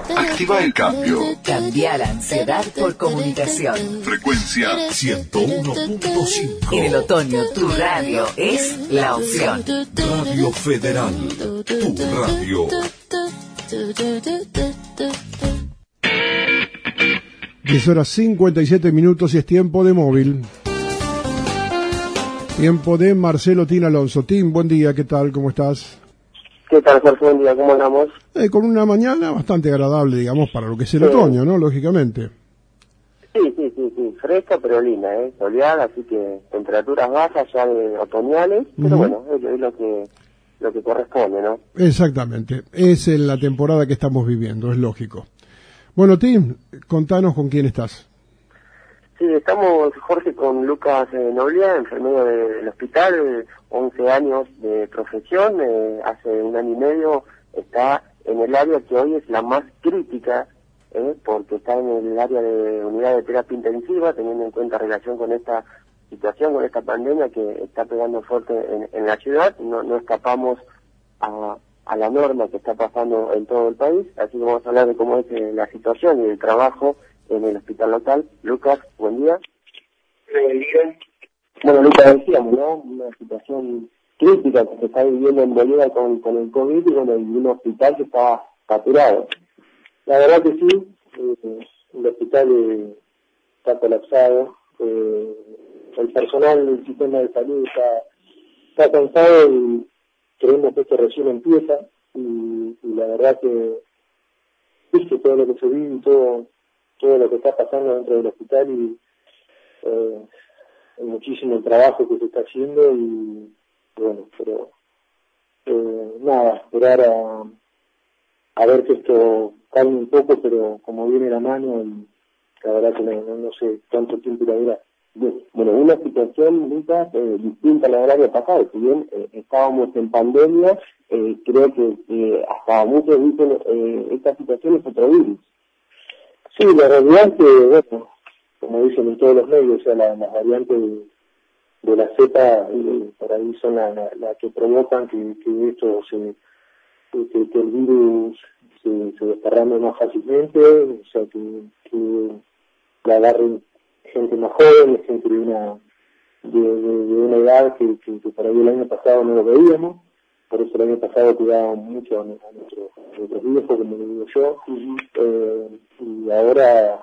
Activa el cambio. Cambia la ansiedad por comunicación. Frecuencia 101.5. En el otoño, tu radio es la opción. Radio Federal, tu radio. 10:57 y es tiempo de móvil. Tiempo de Marcelo Tin Alonso. Tim, buen día, ¿qué tal? ¿Cómo estás? ¿Qué tal, Jorge? Buen día, ¿cómo andamos? Con una mañana bastante agradable, digamos, para lo que es el otoño, ¿no? Lógicamente. Sí, fresca pero linda, soleada, así que temperaturas bajas ya de otoñales, pero bueno, es lo que corresponde, ¿no? Exactamente, es en la temporada que estamos viviendo, es lógico. Bueno, Tim, contanos con quién estás. Sí, estamos, Jorge, con Lucas Noglia, enfermero del hospital, 11 años de profesión, hace 1 año y medio está en el área que hoy es la más crítica, porque está en el área de unidad de terapia intensiva, teniendo en cuenta relación con esta situación, con esta pandemia que está pegando fuerte en la ciudad. No escapamos a la norma que está pasando en todo el país, así que vamos a hablar de cómo es la situación y el trabajo en el hospital local. Lucas, buen día. Buen día. Bueno, Lucas, decíamos, ¿no? Una situación crítica que se está viviendo en Bolivia con el COVID y con un hospital que está saturado. La verdad que sí, el hospital está colapsado, el personal del sistema de salud está cansado y creemos que esto recién empieza y la verdad que viste todo lo que se vive y todo lo que está pasando dentro del hospital y muchísimo el trabajo que se está haciendo y bueno, pero nada, esperar a ver que esto calme un poco, pero como viene la mano, y la verdad que no sé cuánto tiempo irá a durar. Bueno, una situación, Lucas, distinta a la del año pasado. Si bien estábamos en pandemia, creo que hasta muchos dicen esta situación es otro virus. Sí, la realidad es que, bueno, como dicen en todos los medios, o sea, las variantes de la cepa por ahí son las que provocan que esto que el virus se desparrame más fácilmente, o sea, que la agarren gente más joven, gente de una edad que por ahí el año pasado no lo veíamos, por eso el año pasado cuidábamos mucho a nuestros viejos, como lo digo yo, y ahora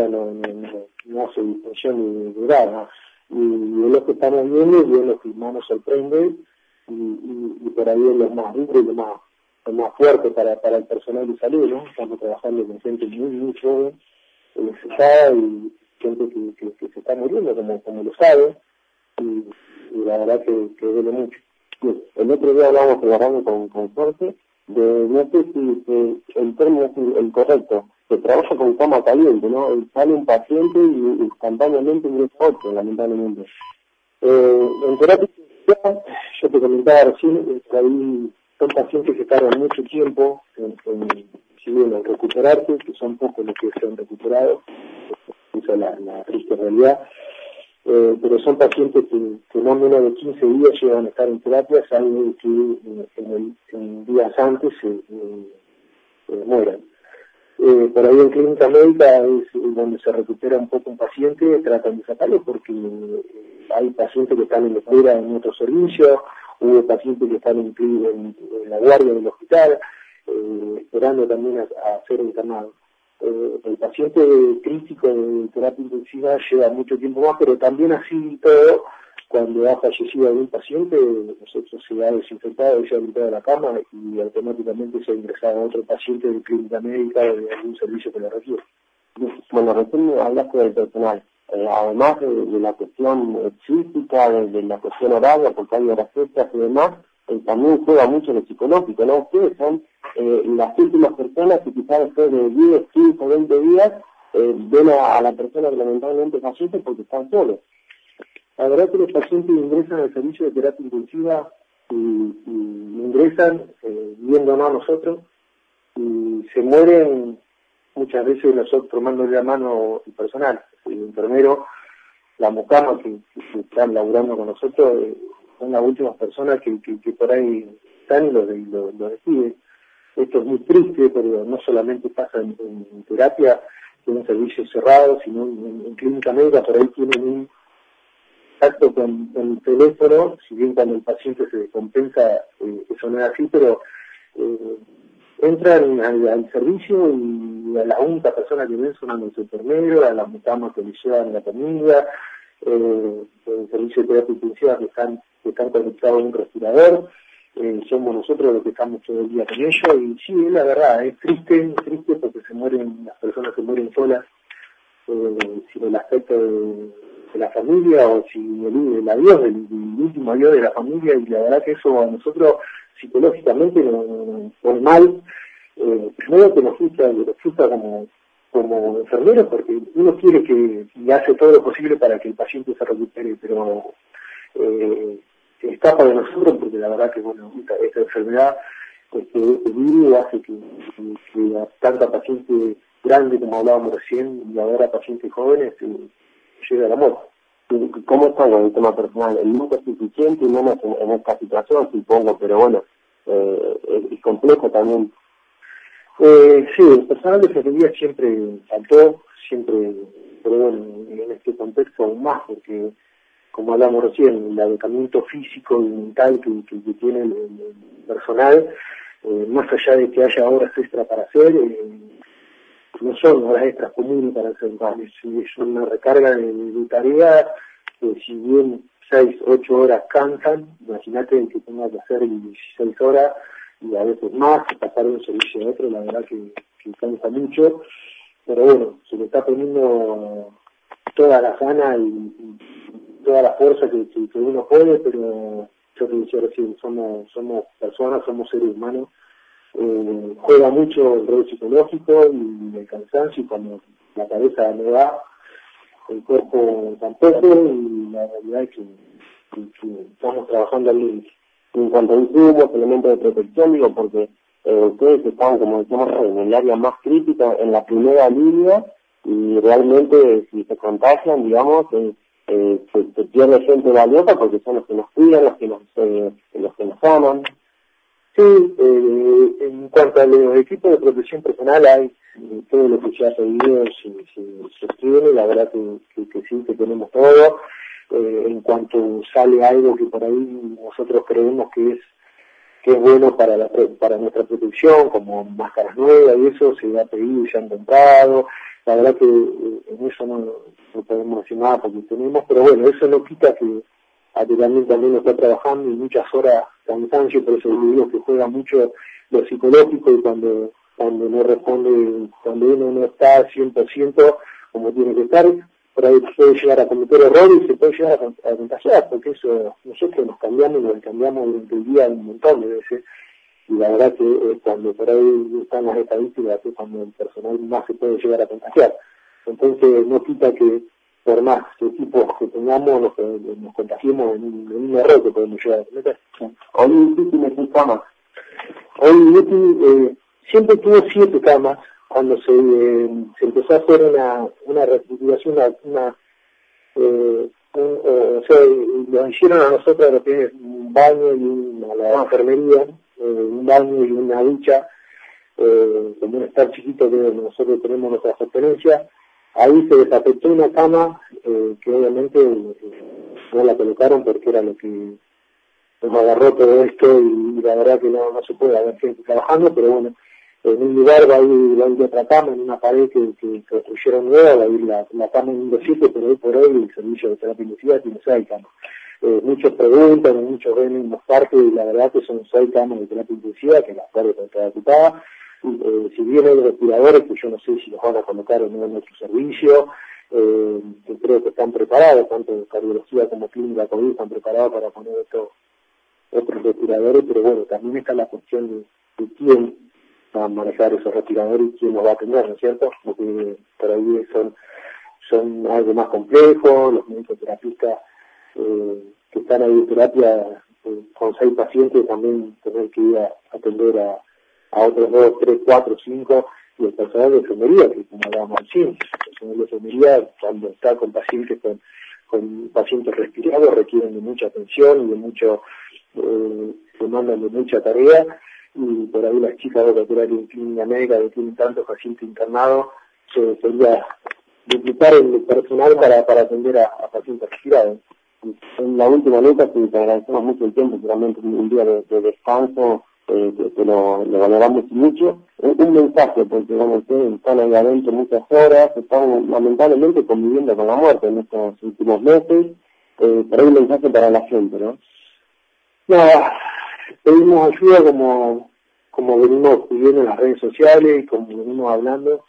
no hace distinción de edad, ¿no? Y es lo que estamos viendo y es lo que más nos sorprende y por ahí es lo más duro y lo más fuerte para el personal de salud, ¿no? Estamos trabajando con gente muy joven, necesitada y gente que se está muriendo, como lo sabe, y la verdad que duele mucho. Bien, el otro día hablábamos trabajando con Jorge, no sé si el término es el correcto, se trabaja con cama caliente, ¿no? Sale un paciente y instantáneamente ingresa otro, lamentablemente. En terapia, yo te comentaba recién, ahí son pacientes que tardan mucho tiempo en recuperarse, que son pocos los que se han recuperado, esa es la triste realidad, pero son pacientes que no menos de 15 días llegan a estar en terapia, saben que en días antes mueran. Por ahí en clínica médica es donde se recupera un poco un paciente, tratan de sacarlo porque hay pacientes que están en espera en otros servicios, hubo pacientes que están en la guardia del hospital, esperando también a ser internados. El paciente crítico de terapia intensiva lleva mucho tiempo más, pero también así todo, cuando ha fallecido algún paciente, nosotros se ha desinfectado, se ha quitado de la cama y automáticamente se ha ingresado a otro paciente de clínica médica o de algún servicio que lo requiere. Bueno, recién hablaste del personal. Además de la cuestión física, de la cuestión horaria, porque hay horas extras y demás, también juega mucho lo psicológico, ¿no? Ustedes son las últimas personas que quizás después de 10, 15, 20 días ven a la persona que lamentablemente fallece porque están solos. La verdad que los pacientes ingresan al servicio de terapia intensiva y ingresan viéndonos a nosotros y se mueren muchas veces nosotros tomándole la mano al personal, el enfermero, la mucama que están laburando con nosotros, son las últimas personas que por ahí están y los despiden. esto es muy triste, pero no solamente pasa en terapia, que es un servicio cerrado, sino en clínica médica, por ahí tienen un contacto con el teléfono, si bien cuando el paciente se descompensa, eso no es así, pero entran al servicio y a la única persona que ven son a los enfermeros, a las mucamas que les llevan la comida, el servicio de terapia intensiva que están conectados a un respirador, somos nosotros los que estamos todo el día con ellos, y sí, es la verdad, es triste porque las personas se mueren solas, sin el aspecto de la familia, o sin el adiós, el último adiós de la familia, y la verdad que eso a nosotros psicológicamente nos pone mal. Primero que nos frustra como enfermeros, porque uno quiere y hace todo lo posible para que el paciente se recupere, pero se escapa de nosotros, porque la verdad que esta enfermedad, este virus hace que a tanta paciente grande, como hablábamos recién, y ahora pacientes jóvenes, llegue a la muerte. ¿Cómo está con el tema personal? El nunca es suficiente, y menos en esta situación, supongo, pero bueno, es complejo también. Sí, el personal de enfermería siempre faltó, pero bueno, en este contexto aún más, porque como hablamos recién, el agotamiento físico y mental que tiene el personal, más allá de que haya horas extras para hacer, no son horas extras comunes para hacer, es una recarga de tarea, si bien 6-8 horas cansan, imagínate que tenga que hacer 16 horas y a veces más, pasar de un servicio a otro, la verdad que cansa mucho, pero bueno, se le está poniendo toda la gana y toda la fuerza que uno puede, pero yo te decía recién, somos personas, somos seres humanos, juega mucho el rol psicológico y el cansancio, y cuando la cabeza no da, el cuerpo tampoco, y la realidad es que estamos trabajando al límite. En cuanto a insumos, elementos de protección, digo, porque ustedes están, como decíamos, en el área más crítica, en la primera línea, y realmente si se contagian, digamos, se pierde gente valiosa, porque son los que nos cuidan, los que nos aman. Sí, en cuanto a los equipos de protección personal, hay todo lo que se ha pedido, se tiene, la verdad que sí, que tenemos todo. En cuanto sale algo que por ahí nosotros creemos que es bueno para nuestra protección, como máscaras nuevas y eso, se ha pedido y se han comprado. La verdad que en eso no podemos decir nada porque tenemos, pero bueno, eso no quita que también está trabajando y muchas horas cansancio, por eso digo que juega mucho lo psicológico, y cuando no responde, cuando uno no está 100% como tiene que estar, por ahí puede llegar a cometer errores y se puede llegar a contagiar, porque eso nosotros nos cambiamos durante el día un montón de veces, y la verdad que es cuando por ahí están las estadísticas, es cuando el personal más se puede llegar a contagiar. Entonces no quita que por más equipos que tengamos nos contagiemos en un error que podemos llegar a cometer. Hoy tiene 6 camas. Hoy siempre tuvo 7 camas. Cuando se empezó a hacer una reestructuración, o sea, nos hicieron a nosotros lo que es un baño y la enfermería, un baño y una ducha, como un estar chiquito que nosotros tenemos nuestra sostenencia. Ahí se desafectó una cama que obviamente no la colocaron porque era lo que nos agarró todo esto, y la verdad que no se puede haber gente trabajando, pero bueno, en un lugar va a ir otra cama, en una pared que construyeron nueva, va a ir la cama número 7, pero hoy por hoy el servicio de terapia intensiva tiene 6 camas. Muchos preguntan, muchos ven en los parques, y la verdad que son 6 camas de terapia intensiva, que las cuales están ocupadas. Si bien hay respiradores, que yo no sé si los van a colocar o no en nuestro servicio, que creo que están preparados, tanto cardiología como clínica COVID están preparados para poner otros respiradores, pero bueno, también está la cuestión de quién va a manejar esos respiradores y quién los va a atender, ¿no es cierto? Porque por ahí son algo más complejo, los médicos terapistas que están ahí en terapia con 6 pacientes, también tener que ir a atender a otros 2, 3, 4, 5, y el personal de enfermería, que como hablábamos recién, el personal de enfermería cuando está con pacientes con pacientes respirados requieren de mucha atención y de mucho demandan de mucha tarea, y por ahí las chicas de la clínica médica que tienen tantos pacientes internados, se sería duplicar el personal para atender a pacientes respirados. En la última nota, te agradecemos mucho el tiempo, realmente un día de descanso, que lo valoramos mucho. Un mensaje, porque bueno, ustedes están ahí adentro muchas horas, están lamentablemente conviviendo con la muerte en estos últimos meses, pero hay un mensaje para la gente, ¿no? Nada, pedimos ayuda como venimos pidiendo en las redes sociales y como venimos hablando.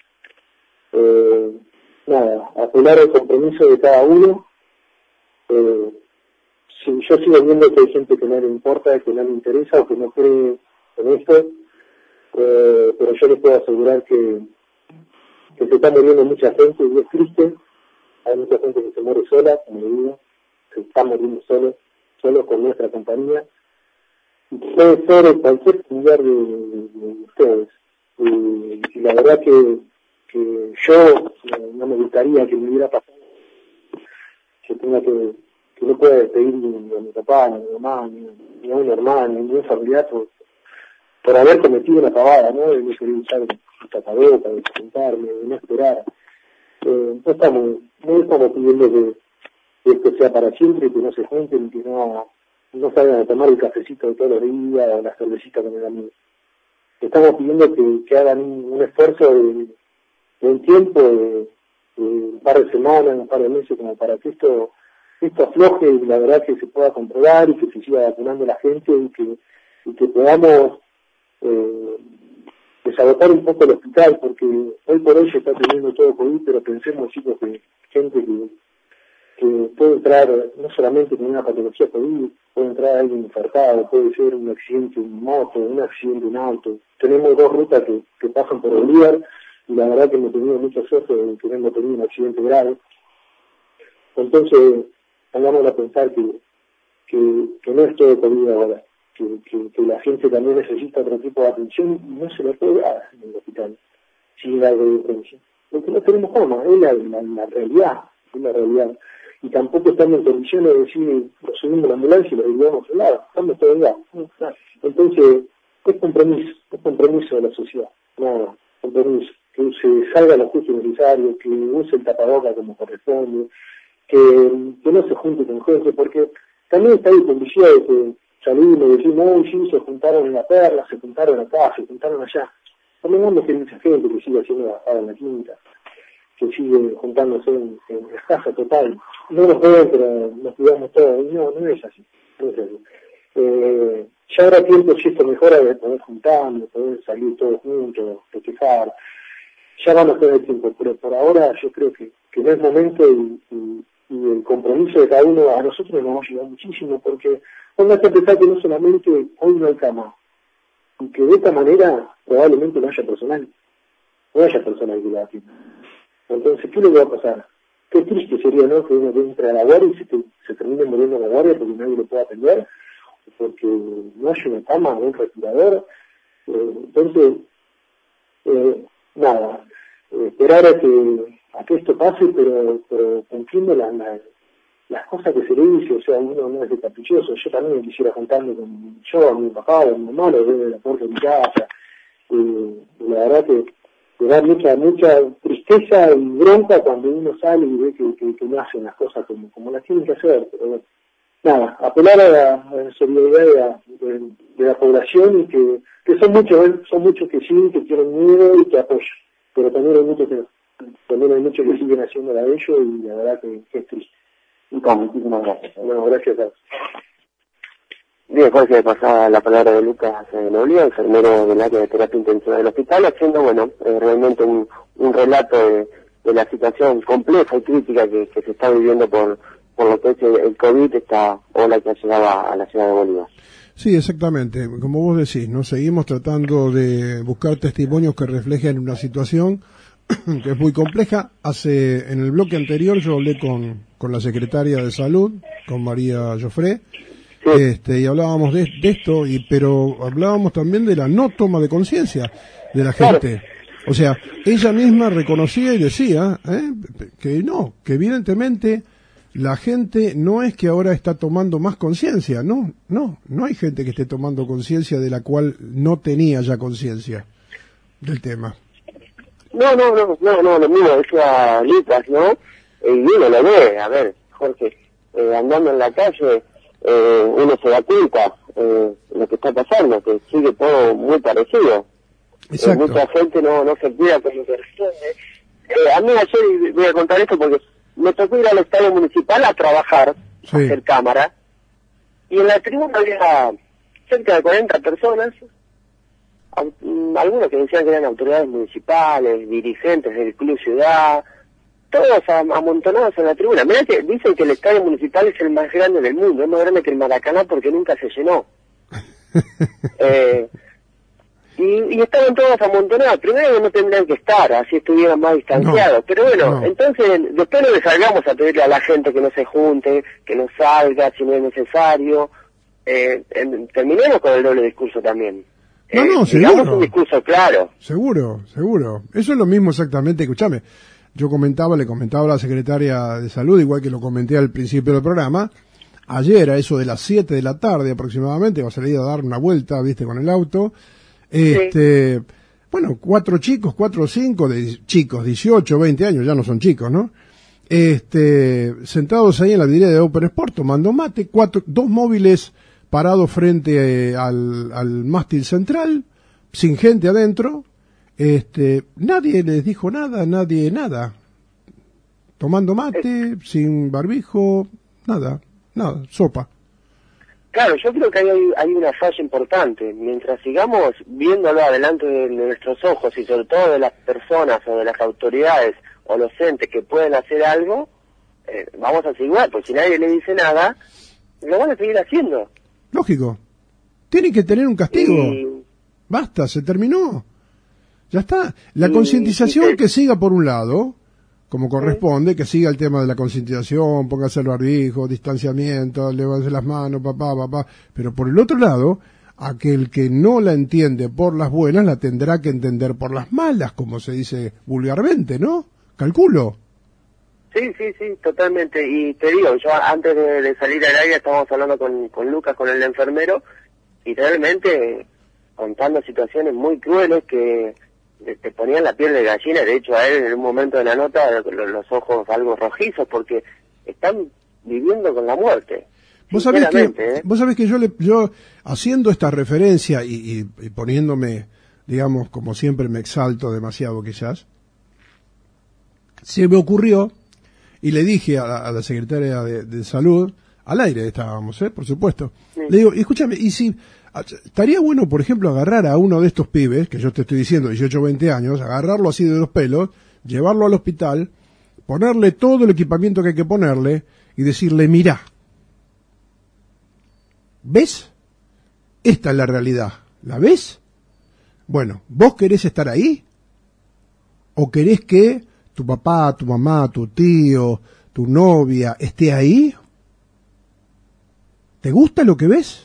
Nada, apelar el compromiso de cada uno. Si yo sigo viendo que hay gente que no le importa, que no le interesa o que no cree en esto, pero yo les puedo asegurar que se está muriendo mucha gente y es triste. Hay mucha gente que se muere sola, como le digo, se está muriendo solo con nuestra compañía. Puede ser cualquier lugar de ustedes. Y la verdad que yo no me gustaría que me hubiera pasado, que tenga que no pueda despedir ni a mi papá, ni a mi mamá, ni a un hermano, ni a un familiar por haber cometido una pavada, ¿no? De no querer usar el tapabocas, de presentarme, de no esperar. No estamos pidiendo que esto sea para siempre, que no se junten, que no salgan a tomar el cafecito de todos los días o la cervecita con el amigo. Estamos pidiendo que hagan un esfuerzo de un tiempo, de un par de semanas, un par de meses, como para que esto afloje y la verdad que se pueda controlar y que se siga vacunando la gente y que podamos desagotar un poco el hospital, porque hoy por hoy se está teniendo todo COVID, pero pensemos, chicos, que gente que puede entrar no solamente con una patología COVID, puede entrar alguien infartado, puede ser un accidente en moto, un accidente en auto. Tenemos 2 rutas que pasan por Bolívar y la verdad que hemos tenido mucha suerte de que no hemos tenido un accidente grave. Entonces, vamos a pensar que no es todo COVID ahora, que la gente también necesita otro tipo de atención y no se le puede dar en el hospital sin algo de diferencia. Porque no tenemos forma, es la realidad, es la realidad. Y tampoco estamos en condiciones de decir, lo subimos a la ambulancia y lo llevamos al lado, estamos todo allá. Entonces, es compromiso de la sociedad, no, compromiso, que se salga lo justo y necesario, que use el tapaboca como corresponde, que no se junte con gente, porque también está ahí publicidad de que salimos y decimos, sí, se juntaron en La Perla, se juntaron acá, se juntaron allá. También vemos que hay mucha gente que sigue haciendo bajada en la quinta, que sigue juntándose en escasa total. No nos ven, pero nos cuidamos todos. Y no es así. No es así. Ya habrá tiempo, si esto mejora, de poder juntarnos, de poder salir todos juntos, festejar. Ya van a tener tiempo, pero por ahora yo creo que no es momento y el compromiso de cada uno a nosotros nos va a ayudar muchísimo, porque póngase a pensar que no solamente hoy no hay cama, y que de esta manera probablemente no haya personal que la atienda. Entonces, ¿qué es lo que va a pasar? Qué triste sería, ¿no?, que uno entre a la guardia y se termine muriendo en la guardia porque nadie lo pueda atender, porque no hay una cama, un respirador. Entonces, nada, esperar a que esto pase, pero cumpliendo las cosas que se le dice. O sea, uno no es de caprichoso. Yo también quisiera juntarme a mi papá, a mi mamá, lo veo de la puerta de mi casa. La verdad que da mucha tristeza y bronca cuando uno sale y ve que no hacen las cosas como las tienen que hacer. Pero bueno, nada, apelar a la solidaridad de la población y que son muchos que sí, que tienen miedo y que apoyan, pero también hay muchos que siguen haciendo la de ellos y la verdad que es triste. Muchísimas gracias. Bueno, gracias a todos. Bien, Jorge, pasaba la palabra de Lucas Noblía, enfermero del área de terapia intensiva del hospital, haciendo, realmente un relato de la situación compleja y crítica que se está viviendo por lo que es el COVID, esta ola que ha llegado a la ciudad de Bolívar. Sí, exactamente. Como vos decís, ¿no? Seguimos tratando de buscar testimonios que reflejen una situación que es muy compleja. En el bloque anterior yo hablé con la secretaria de Salud, con María Joffre, y hablábamos de esto, pero hablábamos también de la no toma de conciencia de la gente. O sea, ella misma reconocía y decía que evidentemente la gente no es que ahora está tomando más conciencia, no hay gente que esté tomando conciencia de la cual no tenía ya conciencia del tema. No, lo mismo decía Lucas, ¿no? Y uno lo ve, a ver, Jorge, andando en la calle, uno se da cuenta lo que está pasando, que sigue todo muy parecido. Exacto. Mucha gente no se cuida como corresponde. A mí ayer, voy a contar esto porque me tocó ir al estadio municipal a trabajar, Sí. a hacer cámara, y en la tribuna había cerca de 40 personas, algunos que decían que eran autoridades municipales, dirigentes del Club Ciudad, todos amontonados en la tribuna. Mirá que dicen que el estadio municipal es el más grande del mundo, es más grande que el Maracaná porque nunca se llenó. Y estaban todos amontonados. Primero que no tendrían que estar, así estuvieran más distanciados. No, pero bueno, no. Entonces después no le salgamos a pedirle a la gente que no se junte, que no salga si no es necesario. Terminemos con el doble discurso también. No, digamos seguro. un discurso claro. Seguro. Eso es lo mismo exactamente, escúchame. Le comentaba a la secretaria de Salud, igual que lo comenté al principio del programa, ayer a eso de las 7 de la tarde aproximadamente, va a salir a dar una vuelta, viste, con el auto, bueno, 4 o 5 chicos, 18, 20 años, ya no son chicos, ¿no? Sentados ahí en la vidriera de Open Sport, tomando mate, 2 móviles parados frente al mástil central, sin gente adentro, nadie les dijo nada, tomando mate, sin barbijo, nada, sopa. Claro, yo creo que hay una falla importante. Mientras sigamos viéndolo adelante de nuestros ojos y sobre todo de las personas o de las autoridades o los entes que pueden hacer algo, vamos a seguir, pues si nadie le dice nada, lo van a seguir haciendo. Lógico. Tienen que tener un castigo. Y... Basta, se terminó. Ya está. La concientización que siga por un lado, como corresponde, que siga el tema de la concientización, póngase el barbijo, distanciamiento, levante las manos, papá. Pero por el otro lado, aquel que no la entiende por las buenas, la tendrá que entender por las malas, como se dice vulgarmente, ¿no? Calculo. Sí, totalmente. Y te digo, yo antes de salir al aire estábamos hablando con Lucas, con el enfermero, y realmente contando situaciones muy crueles que te ponían la piel de gallina. De hecho, a él en un momento de la nota los ojos algo rojizos porque están viviendo con la muerte. Vos sabés que yo haciendo esta referencia y poniéndome, digamos, como siempre me exalto demasiado quizás, se me ocurrió y le dije a la secretaria de Salud, al aire estábamos, por supuesto, le digo, escúchame, y si estaría bueno, por ejemplo, agarrar a uno de estos pibes, que yo te estoy diciendo, 18 o 20 años, agarrarlo así de los pelos, llevarlo al hospital, ponerle todo el equipamiento que hay que ponerle y decirle, mirá, ¿ves? Esta es la realidad, ¿la ves? Bueno, ¿vos querés estar ahí? ¿O querés que tu papá, tu mamá, tu tío, tu novia esté ahí? ¿Te gusta lo que ves?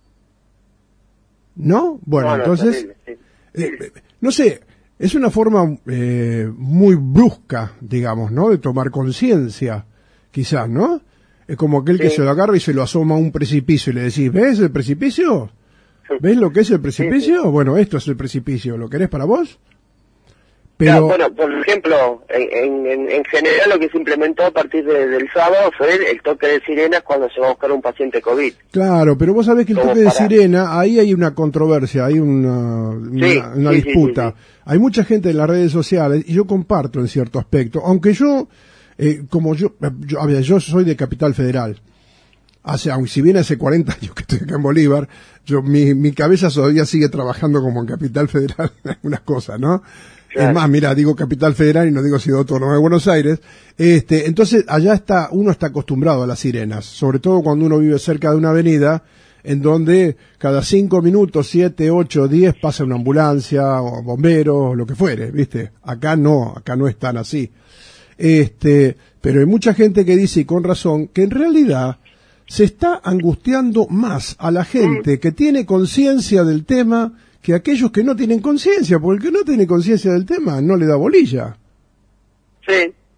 ¿No? Bueno, entonces, no sé, es una forma muy brusca, digamos, ¿no? De tomar conciencia, quizás, ¿no? Es como aquel que se lo agarra y se lo asoma a un precipicio y le decís, ¿ves el precipicio? ¿Ves lo que es el precipicio? Bueno, esto es el precipicio, ¿lo querés para vos? Pero... Claro, bueno, por ejemplo, en general lo que se implementó a partir del sábado fue el toque de sirenas cuando se va a buscar un paciente COVID. Claro, pero vos sabés que el toque de sirena, ahí hay una controversia, hay una disputa. Sí. Hay mucha gente en las redes sociales, y yo comparto en cierto aspecto, aunque yo soy de Capital Federal. Aunque si bien hace 40 años que estoy acá en Bolívar, mi cabeza todavía sigue trabajando como en Capital Federal en algunas cosas, ¿no? Claro. Es más, mira, digo Capital Federal y no digo Ciudad Autónoma de Buenos Aires. Entonces, allá uno está acostumbrado a las sirenas, sobre todo cuando uno vive cerca de una avenida en donde cada 5 minutos, 7, 8, 10 pasa una ambulancia o bomberos, lo que fuere, ¿viste? Acá no es tan así. Pero hay mucha gente que dice, y con razón, que en realidad se está angustiando más a la gente que tiene conciencia del tema que aquellos que no tienen conciencia, porque el que no tiene conciencia del tema no le da bolilla. Sí,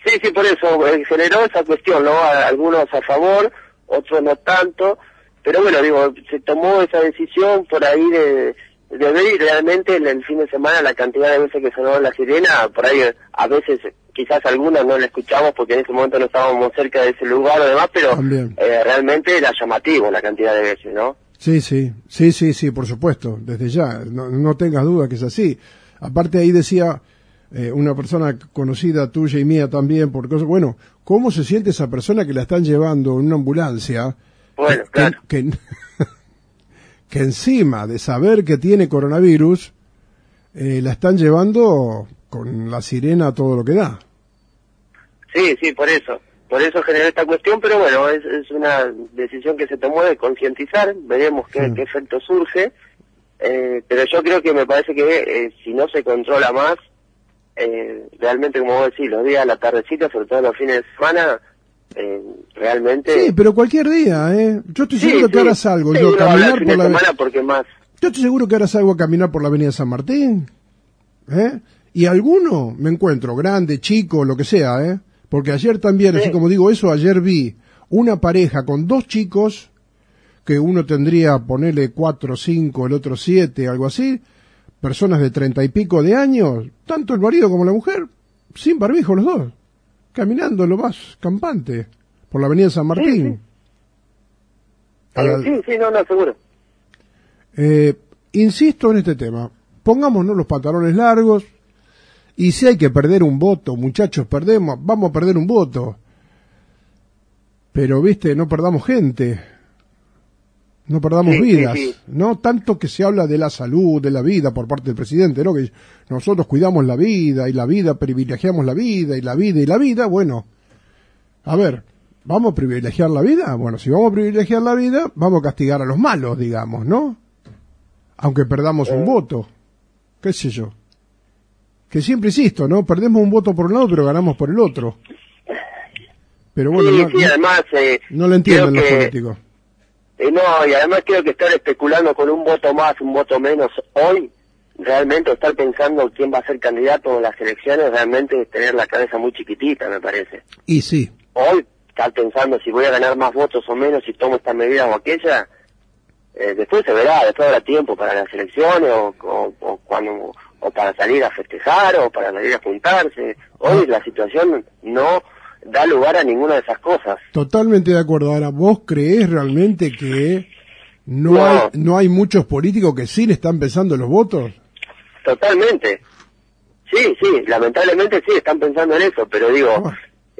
Sí, por eso generó esa cuestión, ¿no? Algunos a favor, otros no tanto, pero bueno, digo, se tomó esa decisión por ahí de ver y realmente en el fin de semana la cantidad de veces que sonó la sirena, por ahí a veces quizás algunas no la escuchamos porque en ese momento no estábamos cerca de ese lugar o demás, pero realmente era llamativo la cantidad de veces, ¿no? Sí, por supuesto, desde ya, no tengas duda que es así. Aparte ahí decía una persona conocida tuya y mía también, por cosas, bueno, ¿cómo se siente esa persona que la están llevando en una ambulancia? Bueno, claro. Que encima de saber que tiene coronavirus, la están llevando con la sirena a todo lo que da. Sí, por eso generó esta cuestión, pero bueno, es una decisión que se tomó de concientizar, veremos qué efecto surge, pero yo creo que me parece que si no se controla más, realmente, como vos decís, los días, la tardecita, sobre todo los fines de semana, realmente... Sí, pero cualquier día, yo estoy seguro que harás algo, yo caminar por la semana porque más... Yo estoy seguro que harás algo a caminar por la avenida San Martín, y alguno me encuentro, grande, chico, lo que sea, porque ayer también, así como digo eso, ayer vi una pareja con 2 chicos, que uno tendría, ponerle 4, 5, el otro 7, algo así, personas de 30 y pico de años, tanto el marido como la mujer, sin barbijo los dos, caminando lo más campante, por la avenida San Martín. Sí, no, seguro. Insisto en este tema, pongámonos los pantalones largos, y si hay que perder un voto, muchachos, vamos a perder un voto, pero no perdamos gente, no perdamos vidas, no tanto que se habla de la salud, de la vida por parte del presidente, ¿no? Que nosotros cuidamos la vida y la vida, privilegiamos la vida y la vida y la vida, bueno, a ver, ¿vamos a privilegiar la vida? Bueno, si vamos a privilegiar la vida, vamos a castigar a los malos, digamos, ¿no? Aunque perdamos un voto, qué sé yo. Que siempre insisto, ¿no? Perdemos un voto por un lado, pero ganamos por el otro. Pero bueno, además, no lo entienden los políticos. No, y además creo que estar especulando con un voto más, un voto menos hoy, realmente estar pensando quién va a ser candidato en las elecciones, realmente es tener la cabeza muy chiquitita, me parece. Y sí. Hoy, estar pensando si voy a ganar más votos o menos, si tomo esta medida o aquella, después se verá, después habrá tiempo para las elecciones o cuando... o para salir a festejar, o para salir a juntarse. Hoy la situación no da lugar a ninguna de esas cosas. Totalmente de acuerdo. Ahora, ¿vos creés realmente que no hay muchos políticos que sí le están pensando los votos? Totalmente. Sí, lamentablemente sí, están pensando en eso, pero digo,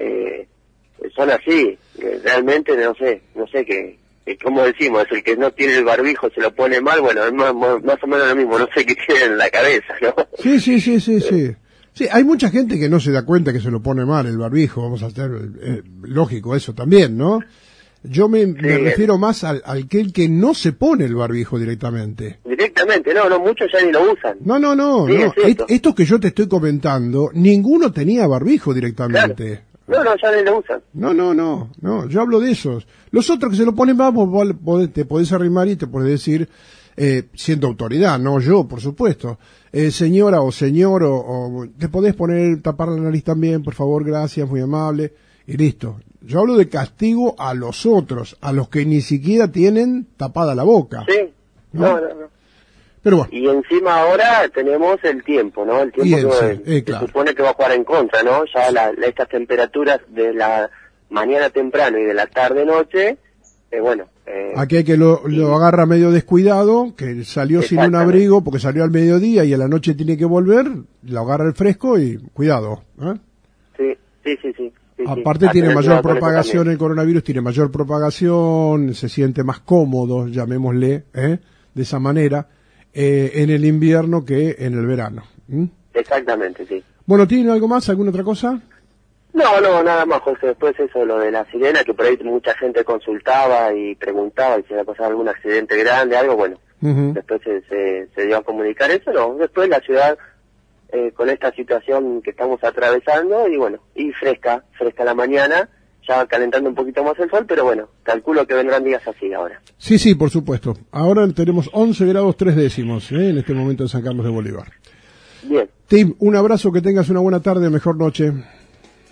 son así. Realmente no sé qué... como decimos, el que no tiene el barbijo se lo pone mal, bueno, es más o menos lo mismo, no sé qué tiene en la cabeza, ¿no? Sí. Sí, hay mucha gente que no se da cuenta que se lo pone mal el barbijo, vamos a hacer, lógico eso también, ¿no? Yo me refiero más al que no se pone el barbijo directamente. Directamente, no, muchos ya ni lo usan. No. Estos que yo te estoy comentando, ninguno tenía barbijo directamente. Claro. No, ya ni lo usan. No, yo hablo de esos. Los otros que se lo ponen más, vos te podés arrimar y te podés decir, siendo autoridad, no yo, por supuesto, señora o señor, o te podés tapar la nariz también, por favor, gracias, muy amable, y listo. Yo hablo de castigo a los otros, a los que ni siquiera tienen tapada la boca. Sí, no. Pero bueno. Y encima ahora tenemos el tiempo, ¿no? El tiempo que se supone que va a jugar en contra, ¿no? Ya estas temperaturas de la mañana temprano y de la tarde-noche, bueno... Aquí hay que lo agarra medio descuidado, que salió sin un abrigo porque salió al mediodía y a la noche tiene que volver, lo agarra el fresco y cuidado. Sí. Aparte tiene mayor propagación, el coronavirus tiene mayor propagación, se siente más cómodo, llamémosle, de esa manera, en el invierno que en el verano. Exactamente, sí. Bueno, ¿tiene algo más? ¿Alguna otra cosa? No, nada más, José. Después eso, lo de la sirena, que por ahí mucha gente consultaba y preguntaba y si había pasado algún accidente grande, algo, bueno. Después se dio a comunicar eso, no. Después la ciudad, con esta situación que estamos atravesando, y bueno, y fresca la mañana, ya va calentando un poquito más el sol, pero bueno, calculo que vendrán días así ahora. Sí, por supuesto. Ahora tenemos 11 grados 3 décimos, en este momento en San Carlos de Bolívar. Bien. Tim, un abrazo, que tengas una buena tarde, mejor noche.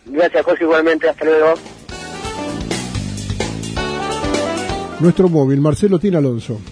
Gracias, Jorge, igualmente. Hasta luego. Nuestro móvil, Marcelo Tin Alonso.